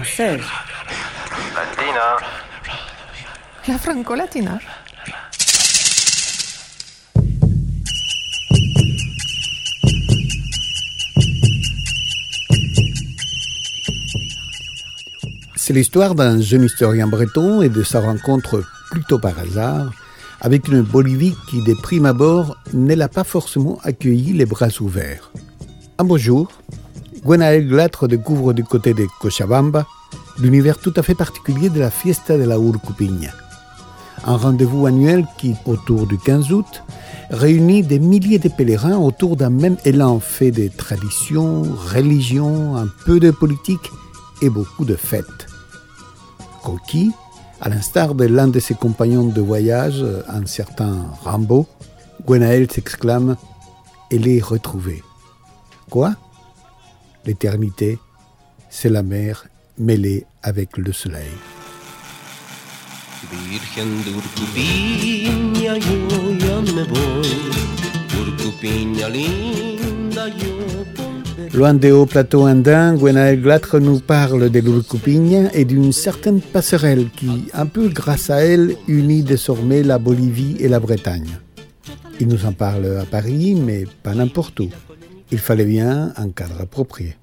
française. Latina. La franco-latina. C'est l'histoire d'un jeune historien breton et de sa rencontre plutôt par hasard avec une Bolivie qui, de prime abord, ne l'a pas forcément accueilli les bras ouverts. Un beau jour, Gwenaël Glatre découvre du côté de Cochabamba l'univers tout à fait particulier de la Fiesta de la Urcupiña. Un rendez-vous annuel qui, autour du 15 août, réunit des milliers de pèlerins autour d'un même élan fait de traditions, religion, un peu de politique et beaucoup de fêtes. Conquis, à l'instar de l'un de ses compagnons de voyage, un certain Rambo, Gwenaël s'exclame « Elle est retrouvée ». Quoi ? L'éternité, c'est la mer mêlée avec le soleil. Virgen de Urcupiña, yo ya me voy. Urcupiña linda, yo. Loin des hauts plateaux andins, Gwenaël Glatre nous parle de l'Urcupiña et d'une certaine passerelle qui, un peu grâce à elle, unit désormais la Bolivie et la Bretagne. Il nous en parle à Paris, mais pas n'importe où. Il fallait bien un cadre approprié.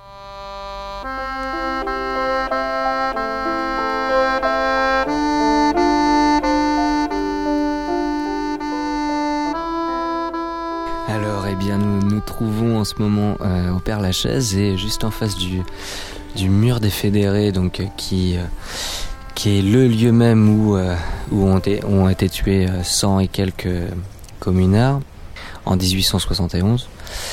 Alors, eh bien, nous nous trouvons en ce moment au Père-Lachaise et juste en face du mur des Fédérés, donc qui est le lieu même où ont été tués 100 et quelques communards en 1871.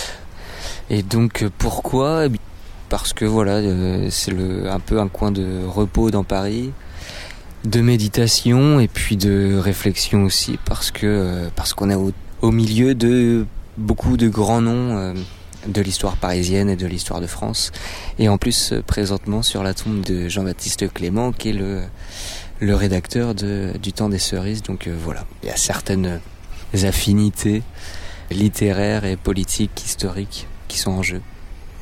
Et donc, pourquoi ? Parce que voilà, c'est un peu un coin de repos dans Paris, de méditation et puis de réflexion aussi, parce qu'on est au milieu de beaucoup de grands noms de l'histoire parisienne et de l'histoire de France, et en plus présentement sur la tombe de Jean-Baptiste Clément, qui est le rédacteur du Temps des Cerises. Donc voilà, il y a certaines affinités littéraires et politiques, historiques qui sont en jeu.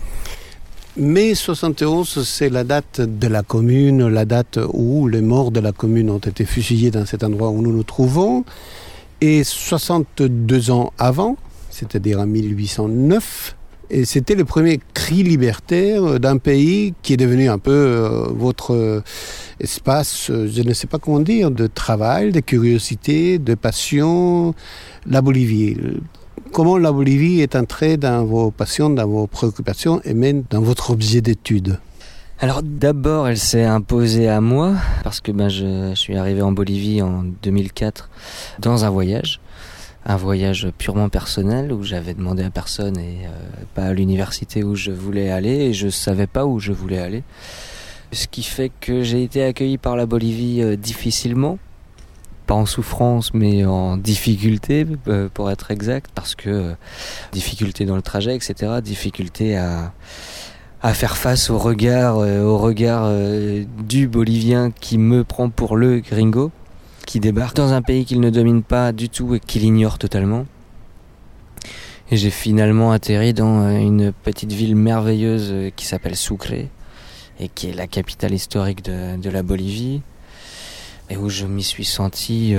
Mai 71, c'est la date de la commune, la date où les morts de la commune ont été fusillés dans cet endroit où nous nous trouvons. Et 62 ans avant, c'est-à-dire en 1809, et c'était le premier cri libertaire d'un pays qui est devenu un peu votre espace, je ne sais pas comment dire, de travail, de curiosité, de passion, la Bolivie. Comment la Bolivie est entrée dans vos passions, dans vos préoccupations et même dans votre objet d'étude ? Alors d'abord, elle s'est imposée à moi parce que je suis arrivé en Bolivie en 2004 dans un voyage purement personnel où j'avais demandé à personne et pas à l'université où je voulais aller, et je savais pas où je voulais aller. Ce qui fait que j'ai été accueilli par la Bolivie difficilement. Pas en souffrance, mais en difficulté, pour être exact, parce que difficulté dans le trajet, etc., difficulté à faire face au regard du Bolivien qui me prend pour le gringo, qui débarque dans un pays qu'il ne domine pas du tout et qu'il ignore totalement. Et j'ai finalement atterri dans une petite ville merveilleuse qui s'appelle Sucre, et qui est la capitale historique de la Bolivie, et où je m'y suis senti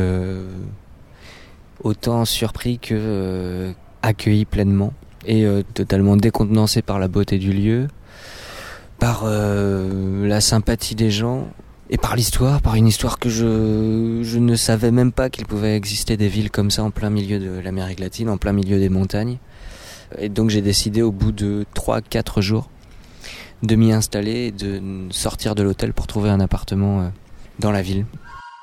autant surpris que accueilli pleinement, et totalement décontenancé par la beauté du lieu, par la sympathie des gens, et par une histoire que je ne savais même pas qu'il pouvait exister des villes comme ça en plein milieu de l'Amérique latine, en plein milieu des montagnes. Et donc j'ai décidé au bout de 3-4 jours de m'y installer et de sortir de l'hôtel pour trouver un appartement dans la ville.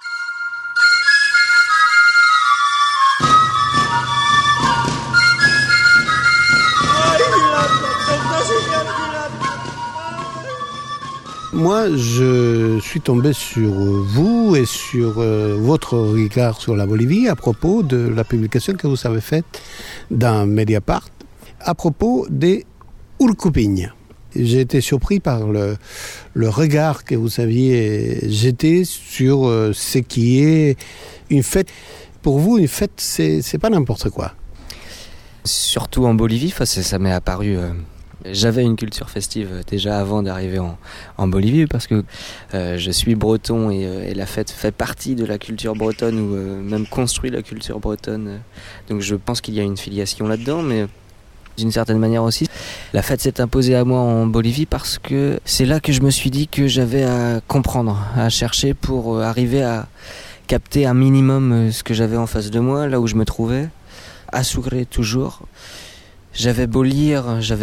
Moi, je suis tombé sur vous et sur votre regard sur la Bolivie à propos de la publication que vous avez faite dans Mediapart à propos des Urcupiña. J'ai été surpris par le regard que vous aviez jeté sur ce qui est une fête. Pour vous, une fête, c'est pas n'importe quoi. Surtout en Bolivie, ça m'est apparu J'avais une culture festive déjà avant d'arriver en Bolivie parce que je suis breton et la fête fait partie de la culture bretonne ou même construit la culture bretonne. Donc je pense qu'il y a une filiation là-dedans, mais d'une certaine manière aussi, la fête s'est imposée à moi en Bolivie parce que c'est là que je me suis dit que j'avais à comprendre, à chercher pour arriver à capter un minimum ce que j'avais en face de moi, là où je me trouvais, à Sucre toujours. J'avais beau lire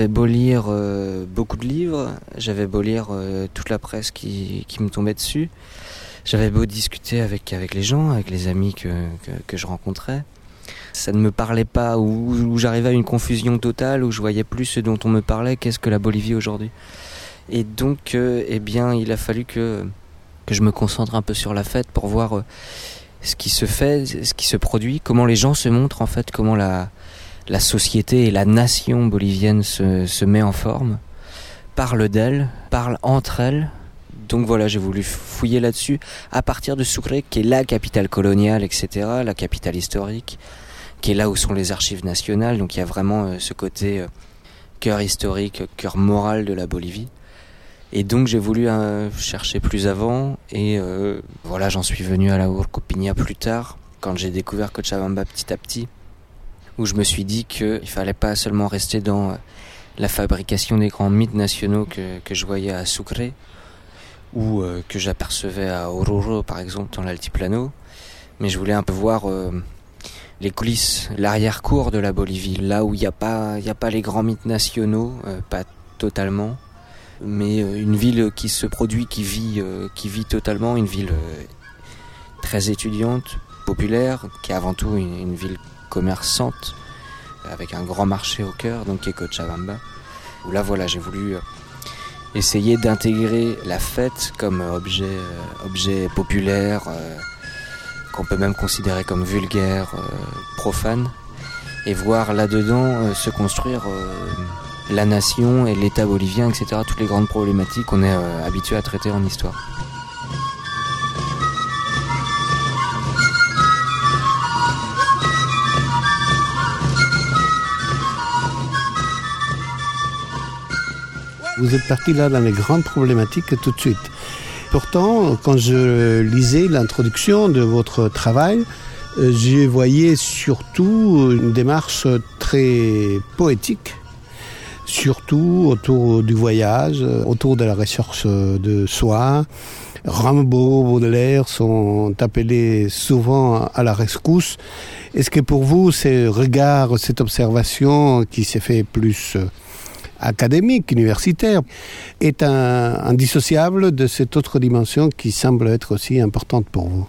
beaucoup de livres, j'avais beau lire toute la presse qui me tombait dessus, j'avais beau discuter avec les gens, avec les amis que je rencontrais. Ça ne me parlait pas, ou j'arrivais à une confusion totale, où je voyais plus ce dont on me parlait qu'est-ce que la Bolivie aujourd'hui. Et donc, il a fallu que je me concentre un peu sur la fête pour voir ce qui se fait, ce qui se produit, comment les gens se montrent en fait, comment la société et la nation bolivienne se met en forme, parle d'elle, parle entre elles. Donc voilà, j'ai voulu fouiller là-dessus à partir de Sucre, qui est la capitale coloniale, etc., la capitale historique, qui est là où sont les archives nationales. Donc il y a vraiment ce côté cœur historique, cœur moral de la Bolivie. Et donc j'ai voulu chercher plus avant, et voilà, j'en suis venu à la Urcupiña plus tard, quand j'ai découvert Cochabamba petit à petit, où je me suis dit qu'il fallait pas seulement rester dans la fabrication des grands mythes nationaux que je voyais à Sucre, ou que j'apercevais à Oruro par exemple dans l'Altiplano, mais je voulais un peu voir les coulisses, l'arrière-cour de la Bolivie, là où il n'y a pas les grands mythes nationaux, pas totalement, mais une ville qui se produit, qui vit totalement, une ville très étudiante, populaire, qui est avant tout une ville commerçante, avec un grand marché au cœur, donc qui est Cochabamba, où là voilà, j'ai voulu essayer d'intégrer la fête comme objet populaire, qu'on peut même considérer comme vulgaire, profane, et voir là-dedans se construire la nation et l'État bolivien, etc., toutes les grandes problématiques qu'on est habitué à traiter en histoire. Vous êtes parti là dans les grandes problématiques tout de suite. Pourtant, quand je lisais l'introduction de votre travail, je voyais surtout une démarche très poétique, surtout autour du voyage, autour de la recherche de soi. Rimbaud, Baudelaire sont appelés souvent à la rescousse. Est-ce que pour vous, ce regard, cette observation qui s'est fait plus académique, universitaire, est indissociable de cette autre dimension qui semble être aussi importante pour vous?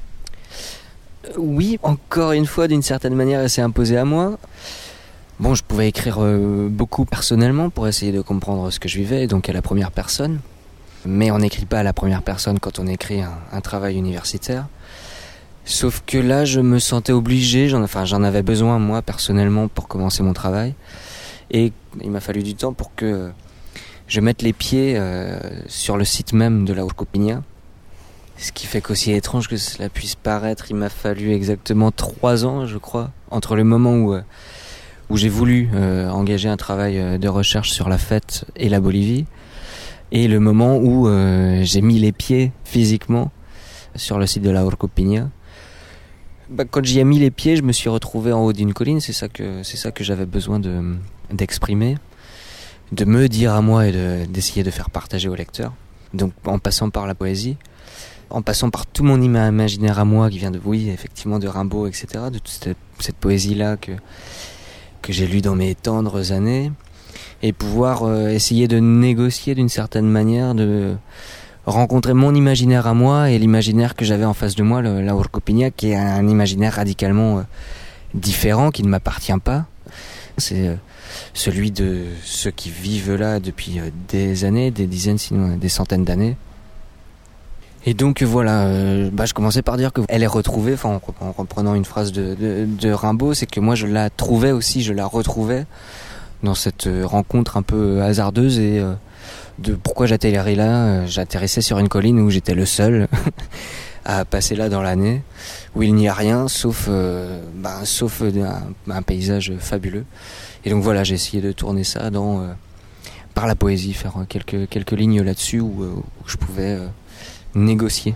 Oui, encore une fois, d'une certaine manière, elle s'est imposée à moi. Bon, je pouvais écrire beaucoup personnellement pour essayer de comprendre ce que je vivais, donc à la première personne. Mais on n'écrit pas à la première personne quand on écrit un travail universitaire. Sauf que là, je me sentais obligé, j'en avais besoin, moi, personnellement, pour commencer mon travail. Et il m'a fallu du temps pour que je mette les pieds sur le site même de la Urcupiña. Ce qui fait qu'aussi étrange que cela puisse paraître, il m'a fallu exactement 3 ans, je crois, entre le moment où j'ai voulu engager un travail de recherche sur la fête et la Bolivie, et le moment où j'ai mis les pieds physiquement sur le site de la Urcupiña. Quand j'y ai mis les pieds, je me suis retrouvé en haut d'une colline. C'est ça que j'avais besoin d'exprimer, de me dire à moi et d'essayer de faire partager au lecteur. Donc en passant par la poésie, en passant par tout mon imaginaire à moi qui vient effectivement de Rimbaud, etc., de toute cette poésie-là que j'ai lue dans mes tendres années, et pouvoir essayer de négocier d'une certaine manière, de rencontrer mon imaginaire à moi et l'imaginaire que j'avais en face de moi, la Urcupiña, qui est un imaginaire radicalement différent, qui ne m'appartient pas. C'est celui de ceux qui vivent là depuis des années, des dizaines, sinon des centaines d'années. Et donc voilà, je commençais par dire qu'elle est retrouvée, en reprenant une phrase de Rimbaud, c'est que moi je la trouvais aussi, je la retrouvais dans cette rencontre un peu hasardeuse, et de pourquoi j'atterris là. J'atterrissais sur une colline où j'étais le seul à passer là dans l'année, où il n'y a rien sauf un paysage fabuleux. Et donc voilà, j'ai essayé de tourner ça dans par la poésie, faire quelques lignes là-dessus où je pouvais négocier.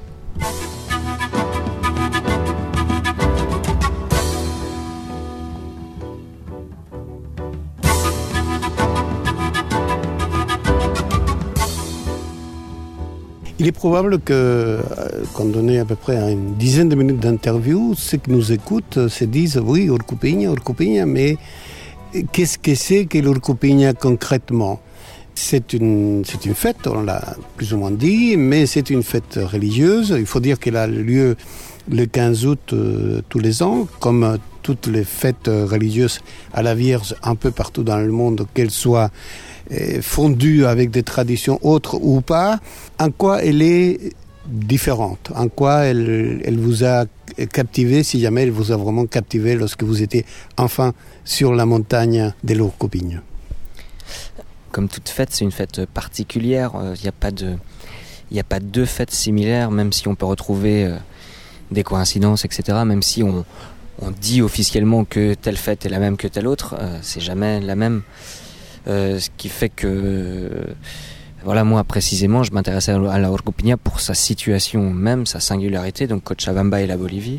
Il est probable qu'on donnait à peu près une dizaine de minutes d'interview, ceux qui nous écoutent se disent oui, Urcupiña, mais qu'est-ce que c'est que l'Urcupiña concrètement ? C'est une fête, on l'a plus ou moins dit, mais c'est une fête religieuse. Il faut dire qu'elle a lieu le 15 août tous les ans, comme toutes les fêtes religieuses à la Vierge un peu partout dans le monde, qu'elles soient fondue avec des traditions autres ou pas. En quoi elle est différente? En quoi elle vous a captivé, si jamais elle vous a vraiment captivé lorsque vous étiez enfin sur la montagne de l'Urcupiña? Comme toute fête, c'est une fête particulière. Il n'y a pas deux fêtes similaires, même si on peut retrouver des coïncidences, etc. Même si on dit officiellement que telle fête est la même que telle autre, c'est jamais la même. Ce qui fait que, voilà, moi précisément, je m'intéressais à la Urcupiña pour sa situation même, sa singularité, donc Cochabamba et la Bolivie.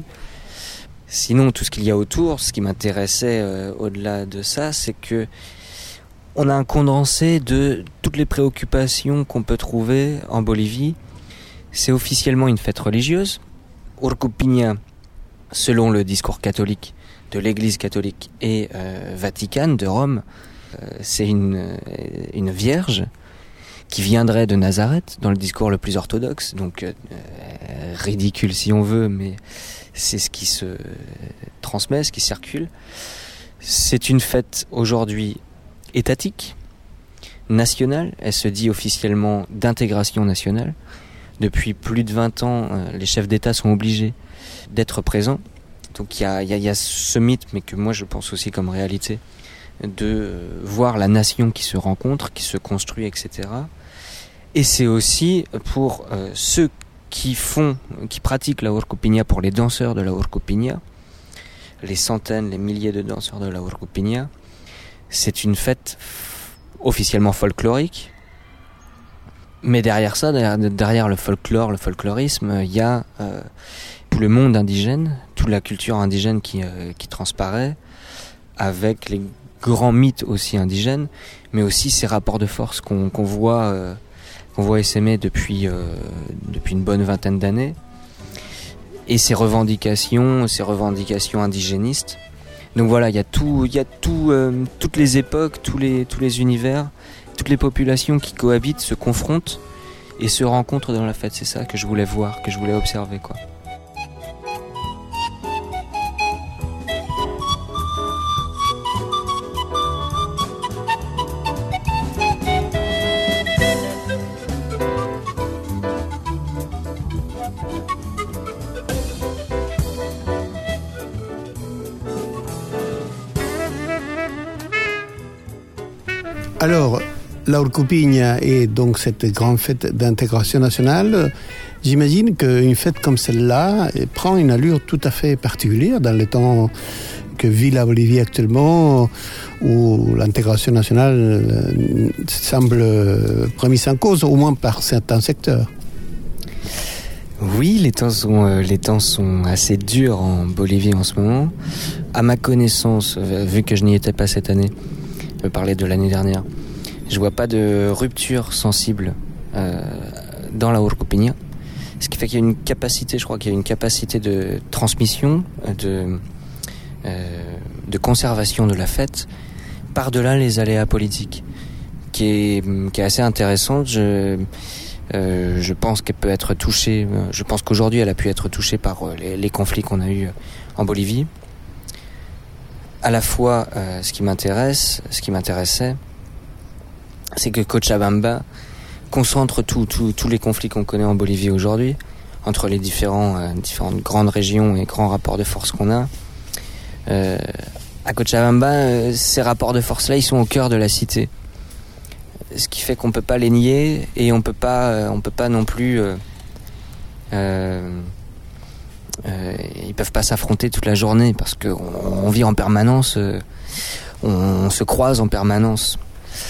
Sinon, tout ce qu'il y a autour, ce qui m'intéressait au-delà de ça, c'est que on a un condensé de toutes les préoccupations qu'on peut trouver en Bolivie. C'est officiellement une fête religieuse. Urcupiña, selon le discours catholique de l'Église catholique et Vaticane de Rome, c'est une vierge qui viendrait de Nazareth, dans le discours le plus orthodoxe, donc ridicule si on veut, mais c'est ce qui se transmet, ce qui circule. C'est une fête aujourd'hui étatique, nationale, elle se dit officiellement d'intégration nationale. Depuis plus de 20 ans, les chefs d'État sont obligés d'être présents. Donc il y a ce mythe, mais que moi je pense aussi comme réalité, de voir la nation qui se rencontre, qui se construit, etc. Et c'est aussi pour ceux qui pratiquent la Urcupiña, pour les danseurs de la Urcupiña, les centaines, les milliers de danseurs de la Urcupiña, c'est une fête officiellement folklorique. Mais derrière ça, derrière le folklore, le folklorisme, il y a tout le monde indigène, toute la culture indigène qui transparaît, avec les grands mythes aussi indigènes, mais aussi ces rapports de force qu'on voit essaimer depuis une bonne vingtaine d'années, et ces revendications indigénistes. Donc voilà, il y a toutes les époques, tous les univers, toutes les populations qui cohabitent, se confrontent et se rencontrent dans la fête. C'est ça que je voulais voir, que je voulais observer, quoi. Alors, la Urcupiña est donc cette grande fête d'intégration nationale. J'imagine qu'une fête comme celle-là prend une allure tout à fait particulière dans le temps que vit la Bolivie actuellement, où l'intégration nationale semble remise en cause, au moins par certains secteurs. Oui, les temps sont assez durs en Bolivie en ce moment. À ma connaissance, vu que je n'y étais pas cette année, je peux parler de l'année dernière, je vois pas de rupture sensible dans la Urcupiña. Ce qui fait qu'il y a une capacité, je crois qu'il y a une capacité de transmission, de conservation de la fête, par-delà les aléas politiques, qui est assez intéressante. Je pense qu'elle peut être touchée, je pense qu'aujourd'hui elle a pu être touchée par les conflits qu'on a eus en Bolivie. À la fois, ce qui m'intéressait, c'est que Cochabamba concentre tous les conflits qu'on connaît en Bolivie aujourd'hui, entre les différentes grandes régions et grands rapports de force qu'on a. À Cochabamba, ces rapports de force-là, ils sont au cœur de la cité. Ce qui fait qu'on peut pas les nier et on peut pas non plus. Ils peuvent pas s'affronter toute la journée parce qu'on vit en permanence, on se croise en permanence.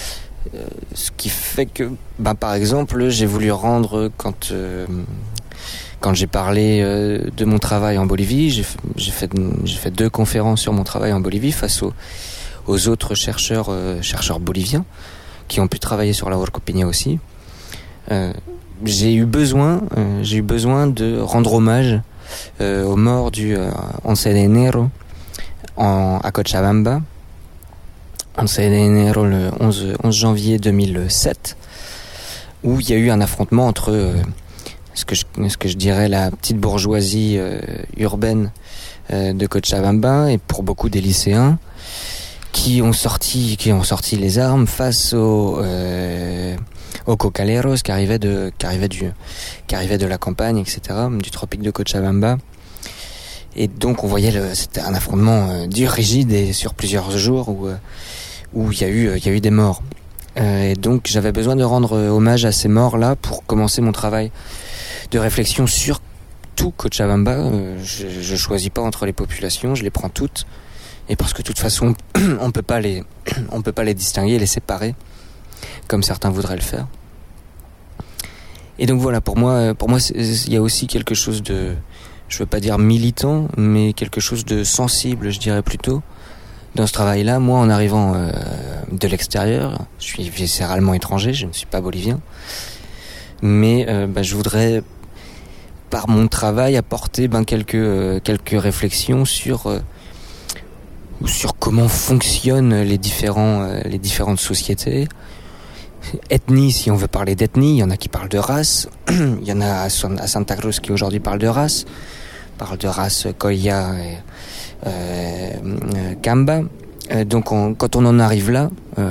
Ce qui fait que, par exemple, j'ai voulu rendre quand j'ai parlé de mon travail en Bolivie, j'ai fait 2 conférences sur mon travail en Bolivie face aux autres chercheurs boliviens qui ont pu travailler sur la Huarcopiña aussi. J'ai eu besoin de rendre hommage aux morts du 11 de enero à Cochabamba. 11 de enero, le 11 janvier 2007, où il y a eu un affrontement entre ce que je dirais la petite bourgeoisie urbaine de Cochabamba et pour beaucoup des lycéens qui ont sorti les armes face aux cocaleros qui arrivaient de la campagne, etc., du tropique de Cochabamba. Et donc on voyait c'était un affrontement dur, rigide et sur plusieurs jours où il y a eu des morts. Et donc j'avais besoin de rendre hommage à ces morts-là pour commencer mon travail de réflexion sur tout Cochabamba. Je choisis pas entre les populations, je les prends toutes. Et parce que de toute façon, on peut pas les distinguer, les séparer, comme certains voudraient le faire. Et donc voilà, pour moi, il y a aussi quelque chose de, je veux pas dire militant, mais quelque chose de sensible, je dirais plutôt, dans ce travail-là. Moi, en arrivant de l'extérieur, je suis viscéralement étranger, je ne suis pas bolivien, mais je voudrais, par mon travail, apporter quelques réflexions sur comment fonctionnent les différentes sociétés. Ethnie, si on veut parler d'ethnie, il y en a qui parlent de race. Il y en a à Santa Cruz qui aujourd'hui parle de race Koya et Kamba. Donc quand on en arrive là,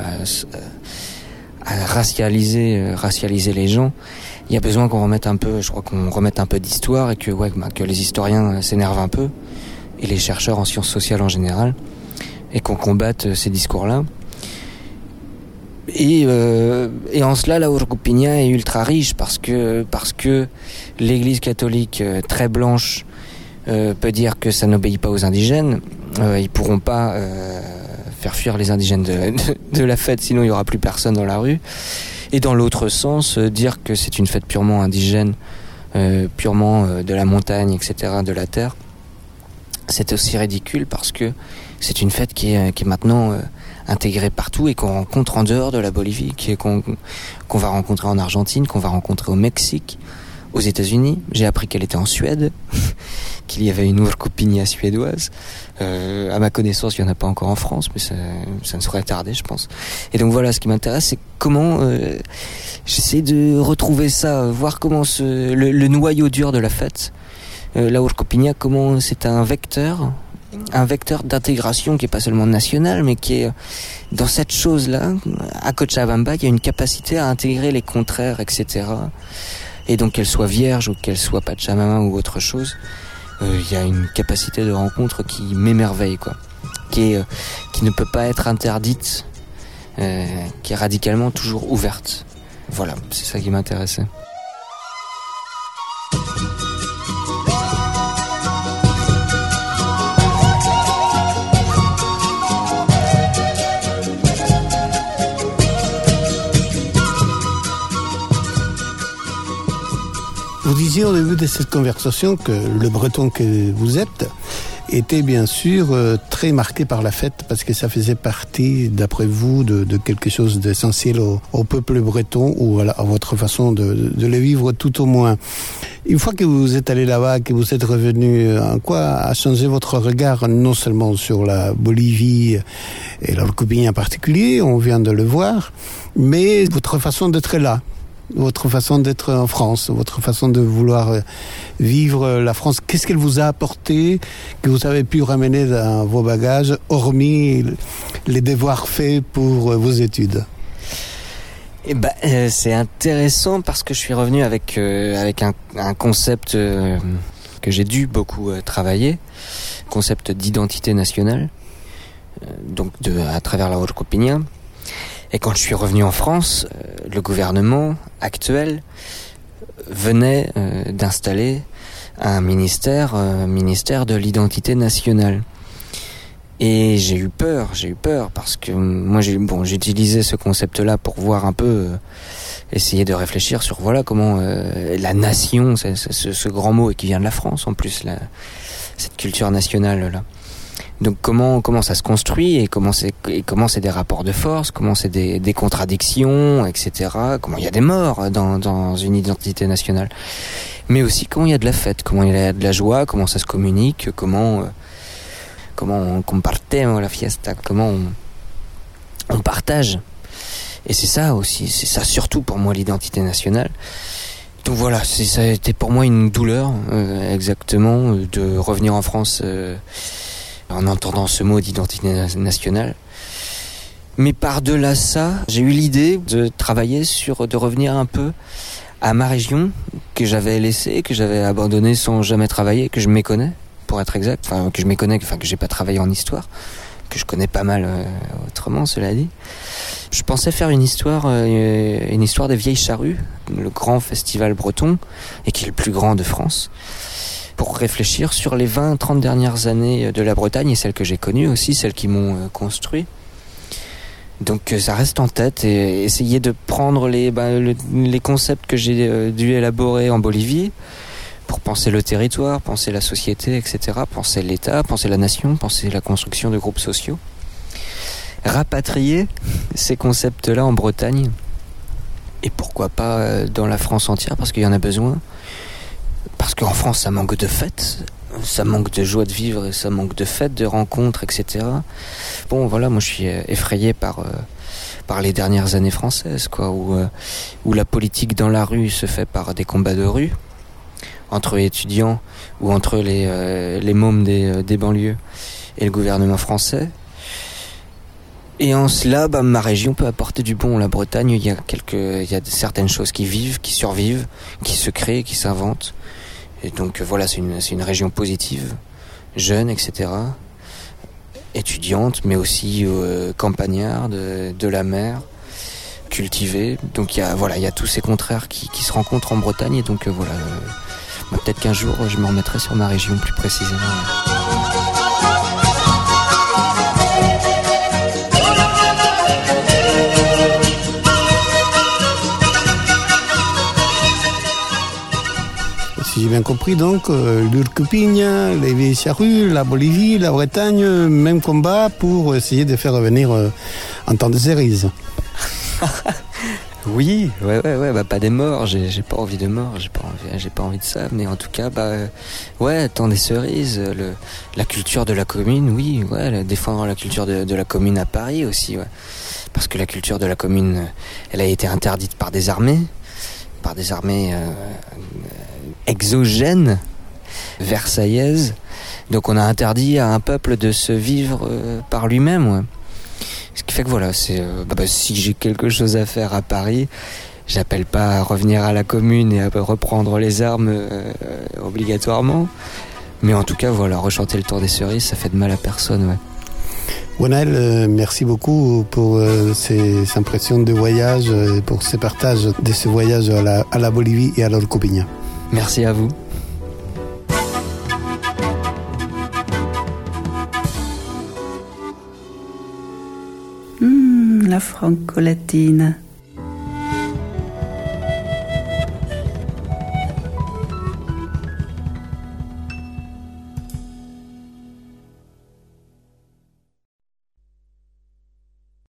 à racialiser les gens, il y a besoin qu'on remette un peu d'histoire et que les historiens s'énervent un peu, et les chercheurs en sciences sociales en général, et qu'on combatte ces discours-là. Et en cela, la Huarcopiña est ultra riche parce que l'Église catholique très blanche peut dire que ça n'obéit pas aux indigènes. Ils pourront pas faire fuir les indigènes de la fête, sinon il y aura plus personne dans la rue. Et dans l'autre sens, dire que c'est une fête purement indigène, purement de la montagne, etc., de la terre, c'est aussi ridicule parce que c'est une fête qui est maintenant intégrée partout et qu'on rencontre en dehors de la Bolivie, qu'on va rencontrer en Argentine, qu'on va rencontrer au Mexique, aux États-Unis. J'ai appris qu'elle était en Suède, qu'il y avait une Huarcopiña suédoise. À ma connaissance, il n'y en a pas encore en France, mais ça ne saurait tarder, je pense. Et donc voilà, ce qui m'intéresse, c'est comment j'essaie de retrouver ça, voir comment le noyau dur de la fête, la Huarcopiña, comment c'est un vecteur d'intégration qui est pas seulement national, mais qui est dans cette chose-là. À Cochabamba, il y a une capacité à intégrer les contraires, etc. Et donc qu'elle soit vierge ou qu'elle soit Pachamama ou autre chose, il y a une capacité de rencontre qui m'émerveille, quoi, qui ne peut pas être interdite, qui est radicalement toujours ouverte. Voilà, c'est ça qui m'intéressait. Vous disiez au début de cette conversation que le breton que vous êtes était bien sûr très marqué par la fête parce que ça faisait partie, d'après vous, de quelque chose d'essentiel au peuple breton ou à votre façon de le vivre tout au moins. Une fois que vous êtes allé là-bas, que vous êtes revenu, en quoi a changé votre regard non seulement sur la Bolivie et la Huarcopiña en particulier, on vient de le voir, mais votre façon d'être là, votre façon d'être en France, votre façon de vouloir vivre la France. Qu'est-ce qu'elle vous a apporté, que vous avez pu ramener dans vos bagages, hormis les devoirs faits pour vos études? C'est intéressant parce que je suis revenu avec un concept que j'ai dû beaucoup travailler, concept d'identité nationale, donc à travers la Huarcopiña. Et quand je suis revenu en France, le gouvernement actuel venait d'installer un ministère de l'identité nationale. Et j'ai eu peur parce que moi j'utilisais ce concept-là pour voir un peu, essayer de réfléchir sur voilà comment la nation, ce grand mot et qui vient de la France en plus, cette culture nationale là. Donc comment ça se construit et comment c'est des rapports de force, comment c'est des contradictions, etc. Comment il y a des morts dans une identité nationale, mais aussi comment il y a de la fête, comment il y a de la joie, comment ça se communique, comment on compartemos la fiesta, comment on partage. Et c'est ça aussi, c'est ça surtout pour moi l'identité nationale. Donc voilà, ça a été pour moi une douleur, exactement, de revenir en France en entendant ce mot d'identité nationale. Mais par-delà ça, j'ai eu l'idée de travailler de revenir un peu à ma région, que j'avais laissée, que j'avais abandonnée sans jamais travailler, que je méconnais, pour être exact, que je méconnais, que j'ai pas travaillé en histoire, que je connais pas mal autrement, cela dit. Je pensais faire une histoire des Vieilles Charrues, le grand festival breton, et qui est le plus grand de France, pour réfléchir sur les 20-30 dernières années de la Bretagne, et celles que j'ai connues aussi, celles qui m'ont construit. Donc ça reste en tête, et essayer de prendre les concepts que j'ai dû élaborer en Bolivie, pour penser le territoire, penser la société, etc., penser l'État, penser la nation, penser la construction de groupes sociaux. Rapatrier ces concepts-là en Bretagne, et pourquoi pas dans la France entière, parce qu'il y en a besoin. Parce qu'en France, ça manque de fêtes, ça manque de joie de vivre, et ça manque de fêtes, de rencontres, etc. Bon, voilà, moi je suis effrayé par les dernières années françaises, quoi, où la politique dans la rue se fait par des combats de rue, entre étudiants ou entre les mômes des banlieues et le gouvernement français. Et en cela, ma région peut apporter du bon. La Bretagne, il y a certaines choses qui vivent, qui survivent, qui se créent, qui s'inventent. Et donc voilà, c'est une région positive, jeune, etc. Étudiante, mais aussi campagnarde, de la mer, cultivée. Donc il y a tous ces contraires qui se rencontrent en Bretagne. Et donc voilà, peut-être qu'un jour, je me remettrai sur ma région plus précisément. Si j'ai bien compris, donc, l'Urcupiña, les Vieilles Charrues, la Bolivie, la Bretagne, même combat pour essayer de faire revenir un temps de cerises. Oui, ouais, pas des morts, j'ai pas envie de morts, j'ai pas envie de ça, mais en tout cas, temps des cerises, la culture de la commune, oui, ouais, défendre la culture de la commune à Paris aussi, ouais. Parce que la culture de la commune, elle a été interdite par des armées exogènes, versaillaises. Donc on a interdit à un peuple de se vivre par lui-même, ouais. Ce qui fait que voilà, si j'ai quelque chose à faire à Paris, j'appelle pas à revenir à la commune et à reprendre les armes obligatoirement. Mais en tout cas, voilà, rechanter le Tour des Cerises, ça fait de mal à personne, ouais. Gwenaël, merci beaucoup pour ces impressions de voyage, pour ces partages de ce voyage à la Bolivie et à l'Urcupiña. Merci à vous. La franco-latine.